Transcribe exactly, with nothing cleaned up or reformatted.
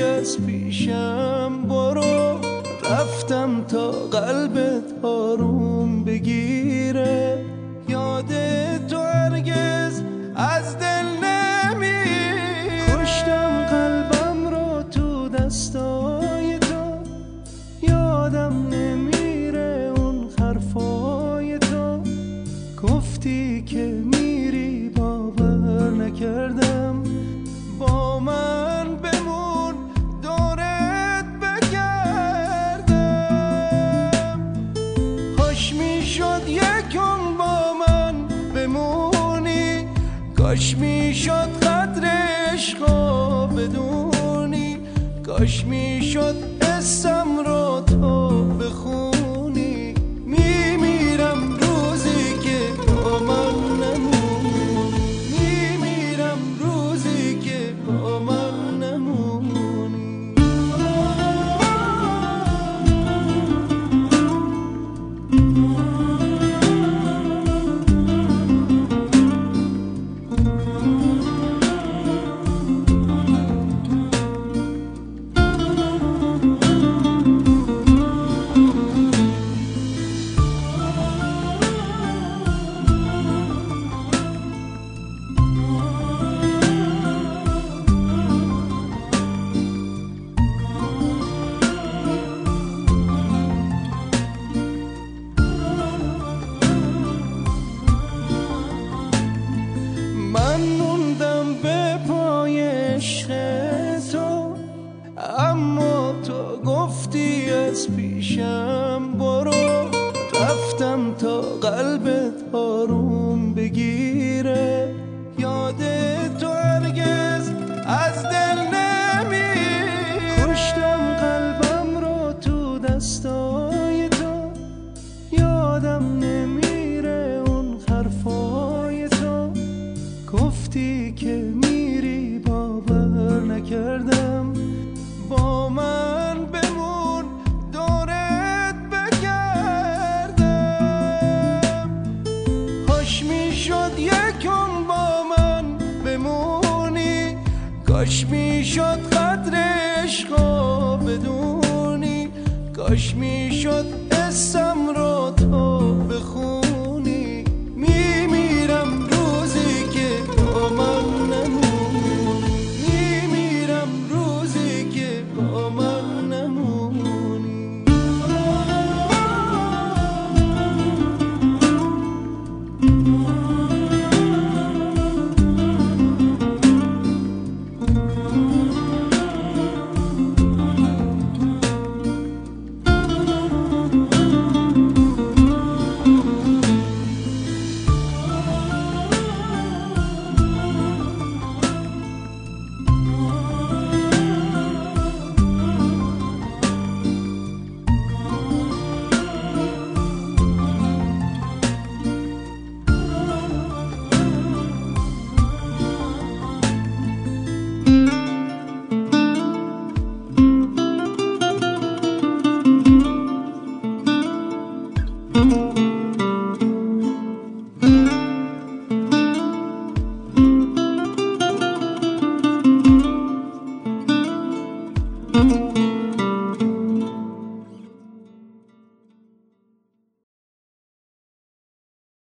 از پیشم برو، رفتم تا قلبت آروم بگیره. یاد تو هرگز از دل نمیره. کشتم قلبم رو تو دستای تو، یادم نمیره اون حرفای تو. گفتی که میری باور نکردم، با من بمون دورت بگردم. کاش میشد یکم با من بمونی، کاش میشد قدر عشقا بدونی، کاش میشد اسم رو تو بخونی. میمیرم روزی که با من نمونی، میمیرم روزی که با من نمونی. من موندم به پای عشق تو، اما تو گفتی از پیشم برو، رفتم تا قلبت آروم بگیره. یاد تو هرگز از دل نمیره. کشتم قلبم رو تو دستای تو، یادم نمیره اون حرفای تو. گفتی که میری باور نکردم، با من بمون دورت بگردم. کاش میشد یکم با من بمونی، کاش میشد قدر عشقا بدونی، کاش میشد اسم رو تو بخونی. میمیرم روزی که با من نمونی، میمیرم روزی که با من نمونی. thank you